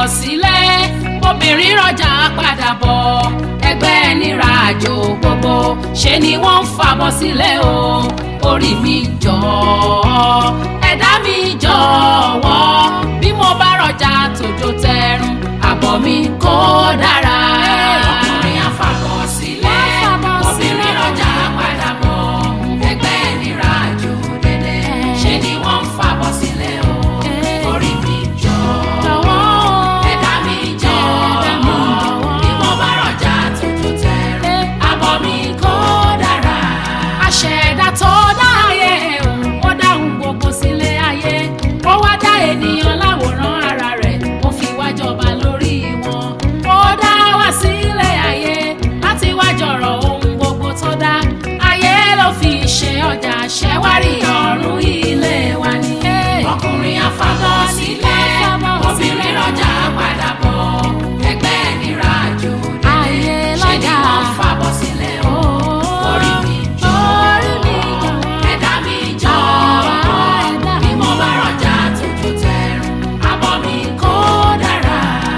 sílẹ̀ obìnrin rọjà padà bọ̀ ẹgbẹ́ níràjò gbogbo ṣe ni wọ́n ń fàbọ̀ sílẹ̀ o orí mi jọ̀ọ́ ẹ̀dá mi jọ̀wọ́ bí mo bá rọjà tòjò tẹrun àbọ̀ mi kó dára. ọkùnrin àfàbọ̀ sílẹ̀ obìnrin rọjà padà bọ̀ ẹgbẹ́ níràjò dédé ṣe ni wọ́n ń fàbọ̀ sílẹ̀ o orí mi jọ̀wọ́ ẹ̀dá mi jọ̀wọ́ bí mo bá rọjà tòjò tẹrun àbọ̀ mi kó dára. àṣẹ̀dá tó dá ayé ó dáhùn gbogbo sílé ayé ó wá dá ènìyàn láwòrán ara rẹ̀ ó fi wá jọba lórí wọn ó dá wá sílé ayé láti wá jọ̀rọ̀ ohun gbogbo tó dá ayé ló fi ṣe ọjà ṣẹ́wárí ọ̀run ilé wa ni. ọkùnrin àfàbọ̀ sílẹ̀ obìnrin rọjà padà bọ̀ ẹgbẹ́ níràjò dédé ṣe ni wọ́n fàbọ̀ sílẹ̀ o orí mi jọ̀ọ́ ẹ̀dá mi jọ̀ọ́ bí mo bá rọjà tòjò tẹrun àbọ̀ mi kó dára.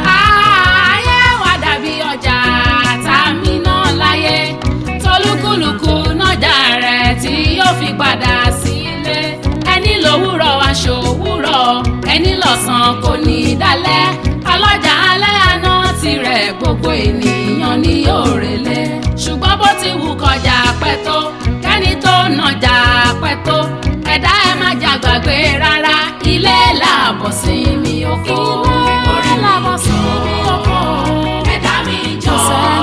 ayé wa dàbí ọjà tàmí náà láyé tolúkúlùkù nájà rẹ̀ tí yóò fi padà sílé ẹni lówùrọ̀ aṣọ òwúrọ̀ ẹni lọ́sàn kò ní dálẹ̀ ọlọ́jà alẹ́ àná tirẹ̀ gbogbo ènìyàn ní òrèlé ṣùgbọ́n bó ti wù kọjá pẹ́ tó kẹ́ni tó nàjà pẹ́ tó ẹ̀dá ẹ̀ má jà gbàgbé rárá ilé làbọ̀ sí mi oko orí làbọ̀ sí mi oko ẹ̀dá mi jọ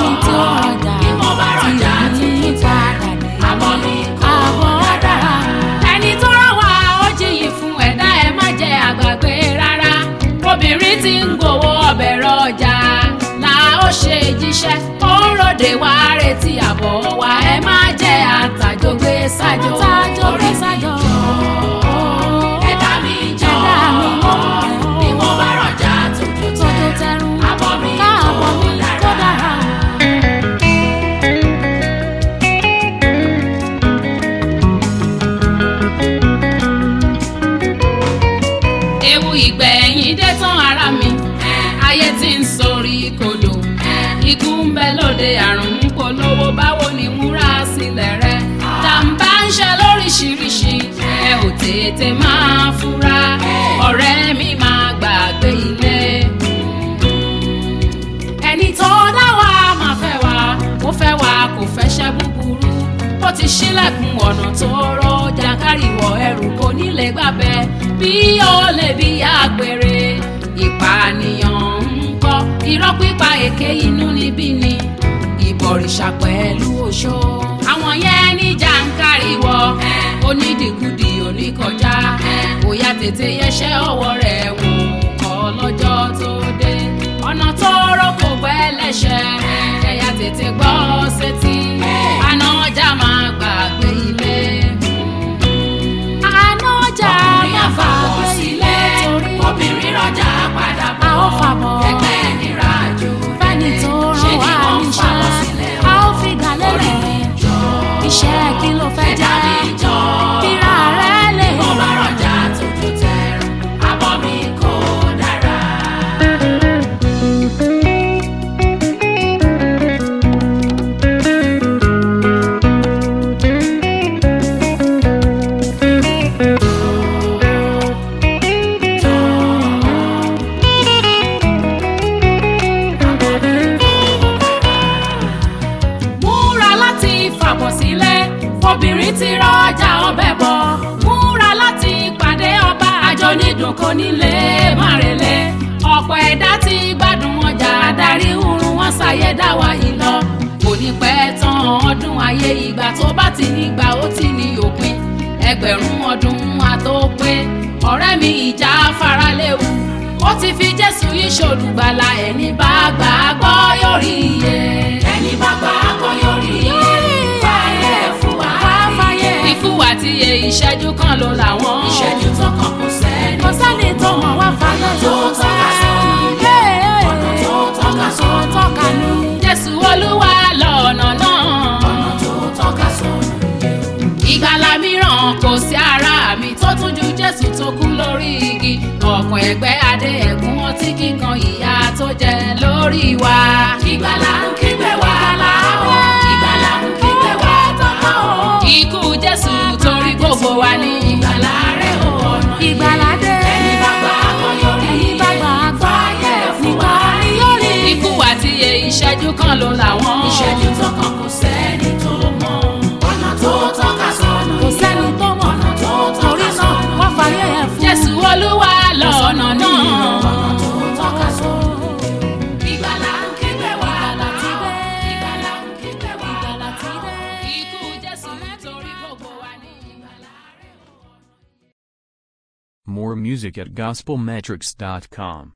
bí mo bá rọjà tuntun tẹrun àbọ̀ mi kó dára. ẹni tó rán wa ó jiyìn fún ẹ̀dá ẹ̀ má jẹ́ àgbàgbé rárá obìnrin tí ń gbowó ọbẹ̀ rọjà là ó ṣe jíṣẹ́ ó ń ròde wá retí àbọ̀ wa ẹ má jẹ́ àtàjọgbé sájò orí mi jọ ẹ̀dá mi jọ bí mo bá rọjà tòjò tẹrun àbọ̀ mi kó dára. ewu ìgbẹ̀yìn dé tán ara mi ayé tí ń sọrí kodò ikú ń bẹ lóde àrùn ń polówó báwo ni múra sílẹ̀ rẹ jàǹbá ń ṣe lóríṣiríṣi ẹ ò tètè máa fura ọ̀rẹ́ mi máa gbàgbé ilé ẹni tó dá wa máa fẹ́ wa ó fẹ́ wa kò fẹ́ ṣẹ́ búburú ó ti ṣílẹ̀kùn ọ̀nà tó rọ jàǹkárìwọ̀ ẹrù kò nílé gbàbẹ́ bí ó lè bí àgbèrè ìpànìyàn ń kọ́ irọ́ pípa èké inú níbí ni ìbọ̀rìṣà pẹ̀lú oṣó àwọn yẹn ní jàǹkárìwọ̀ onídìkudì oníkọjá bóyá tètè yẹsẹ̀ ọwọ́ rẹ̀ wò kọ́ lọ́jọ́ tó dé ọ̀nà tó rọ́ kò gbẹ́ lẹ́sẹ̀ ẹ̀yà tètè gbọ́ sétí àná ọjà máa gbàgbé ilé àná ọjà máa gbàgbé ilé obìnrin rọjà padà bọ̀ ẹgbẹ́ níràjò fẹ́ni tó ṣe rán ni wá wọ́n fàbọ̀ níṣẹ́ sílẹ̀ a ó fi gàlẹ́ orí mi rẹ̀ jọ iṣẹ́ kí ló fẹ́ ẹ̀dá jẹ́ mi jọ kíra rẹ̀ lè bí mo bá rọjà tòjò tẹrun àbọ̀ mi kó dára. múra láti fàbọ̀ sílẹ̀ obìnrin ti rọjà ọbẹ̀ bọ̀ múra láti pàdé ọba àjọ nídùn kò nílé márele ọ̀pọ̀ ẹ̀dá ti gbádùn ọjà adarí oorun wọn ṣàyẹ̀ dá wa yìí lọ kò ní pẹ́ tán ọdún ayé ìgbà tó bá ti nígbà ó ti ní òpin ẹgbẹ̀rún ọdún àtòpé ọ̀rẹ́ mi ìjà faraléwu ó ti fi Jésù ìṣòlùgbàlà ẹni bá gbà á gbọ́ yóò rí iye ẹni bá gbà á gbọ́ yóò rí iye fàyè fún wa ikú àti iye ìṣẹ́jú kan ló làwọn ìṣẹ́jú tó kàn kò sẹ́ni tó mọ̀ wá fàyè tó tọ́ka sóyè ọ̀nà tó tọ́ka ní Jésù Olúwa lọ́nà náà ọ̀nà tó tọ́ka sóyè ìgbàlà mi mìíràn kò sí ara mi tó tún ju Jésù tó kú lórí igi ọ̀pọ̀ ẹgbẹ́ adé ẹ̀gún ọtí kíkan ìyà tó jẹ lórí wa. ìgbàlà ń kígbe wá ìgbàlà ń kígbe wá ikú Jésù torí gbogbo wa ní ìgbàlà rẹ̀ ò ọ̀nà ìgbàlà dé. ẹni bá gbà kan yọrí ẹni bá gbà á gbà fàyè fún wa yọrí. ikú àti iye ìṣẹ́jú kan ló làwọn ìṣẹ́jú tó kàn kò sẹ́ni tó mọ̀ ọ̀nà tó tọ́ka sọ́nà kò sẹ́ni tó mọ̀ ọ̀nà tó torí tọ́ka náà sọ́nà wọ́n fàyè ẹ̀ fún. Jésù Olúwa lọ́nà náà ọ̀nà tó tọ́ka sọ́nà. ìgbàlà ń kígbe wá Ìgbàlà ti dé. ìgbàlà ń kígbe wá Ìgbàlà ti dé. ikú Jésù nítorí gbogbo wa ní ìgbàlà rẹ̀. More music at gospelmetrics.com.